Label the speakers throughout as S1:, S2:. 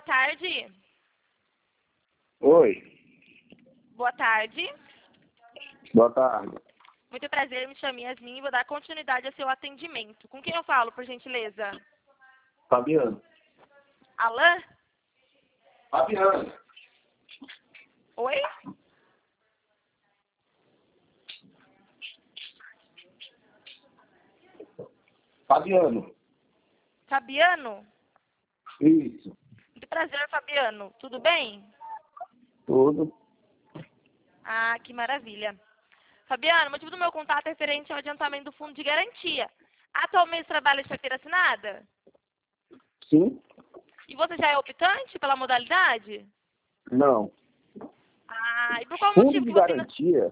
S1: tarde.
S2: Oi,
S1: Boa tarde.
S2: boa tarde.
S1: Muito prazer, me chamo Yasmin e vou dar continuidade ao seu atendimento. Com quem eu falo, por gentileza?
S2: Fabiano.
S1: Alain?
S2: Fabiano.
S1: Oi?
S2: Fabiano.
S1: Fabiano?
S2: Isso.
S1: Muito prazer, Fabiano. Tudo bem?
S2: Tudo.
S1: Ah, que maravilha. Fabiano, o motivo do meu contato é referente ao adiantamento do fundo de garantia. Atualmente trabalha de carteira assinada?
S2: Sim?
S1: E você já é optante pela modalidade?
S2: Não.
S1: Ah, e por qual
S2: Fundo
S1: motivo
S2: de
S1: que você não...
S2: garantia?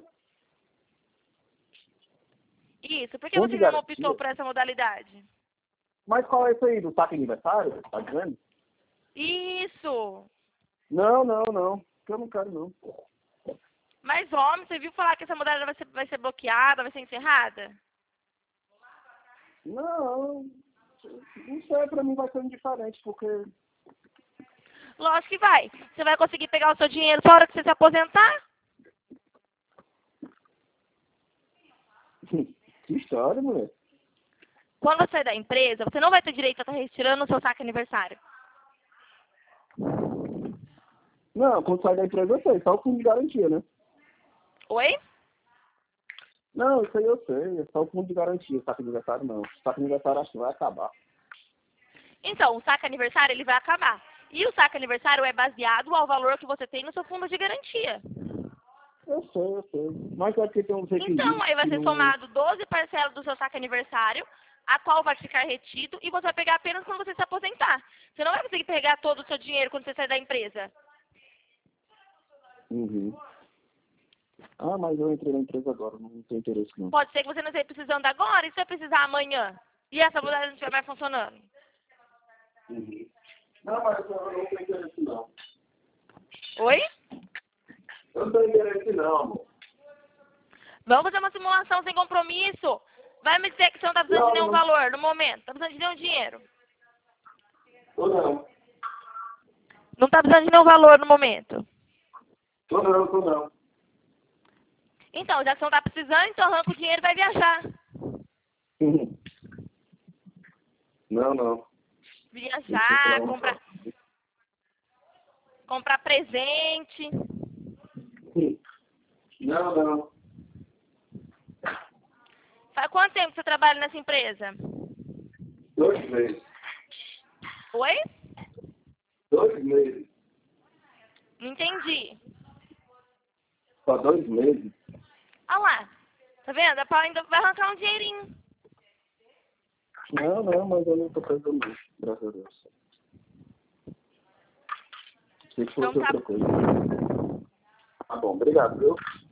S1: Isso, por que
S2: Fundo
S1: você
S2: de
S1: não optou
S2: garantia?
S1: por essa modalidade?
S2: Mas qual é isso aí? Do saque aniversário? Tá dizendo?
S1: Isso!
S2: Não. Eu não quero, não.
S1: Mas, homem, você viu falar que essa modalidade vai ser bloqueada, vai ser encerrada?
S2: Não. Isso aí pra mim vai ser indiferente, porque...
S1: Lógico que vai. Você vai conseguir pegar o seu dinheiro só na hora que você se aposentar?
S2: Que história, mulher.
S1: Quando você sair da empresa, você não vai ter direito a estar retirando o seu saque aniversário.
S2: Não, quando sai da empresa eu sei, só o fundo de garantia, né?
S1: Oi?
S2: Não, isso aí eu sei, é só o fundo de garantia, saque aniversário não. Saque aniversário acho que vai acabar.
S1: Então, o saque aniversário ele vai acabar. E o saque aniversário é baseado ao valor que você tem no seu fundo de garantia.
S2: Eu sei. Mas é porque tem uns
S1: Então,
S2: requisitos
S1: aí vai
S2: que
S1: ser
S2: não...
S1: somado 12 parcelas do seu saque aniversário, a qual vai ficar retido e você vai pegar apenas quando você se aposentar. Você não vai conseguir pegar todo o seu dinheiro quando você sair da empresa.
S2: Uhum. Ah, mas eu entrei na empresa agora, não tenho interesse não.
S1: Pode ser que você não esteja precisando agora e você vai precisar amanhã. E essa modalidade não estiver mais funcionando.
S2: Uhum. Não, mas eu não tenho interesse não.
S1: Oi?
S2: Eu não tenho interesse não, amor.
S1: Vamos fazer uma simulação sem compromisso. Vai me dizer que você não está precisando de nenhum
S2: Não.
S1: valor no momento. Está precisando de nenhum dinheiro.
S2: Tô não.
S1: Não está precisando de nenhum valor no momento.
S2: Tô não.
S1: Então, já que você não está precisando, então arranca o dinheiro e vai viajar.
S2: Uhum. Não.
S1: Viajar, comprar presente.
S2: Não.
S1: Faz quanto tempo que você trabalha nessa empresa?
S2: 2 meses.
S1: Oi?
S2: 2 meses.
S1: Não entendi.
S2: Só 2 meses.
S1: Olha lá. Tá vendo? A Paula ainda vai arrancar um dinheirinho.
S2: Não, mas eu não tô precisando não, graças a Deus. Se fosse
S1: Então tá.
S2: outra coisa. Tá bom, obrigado, viu?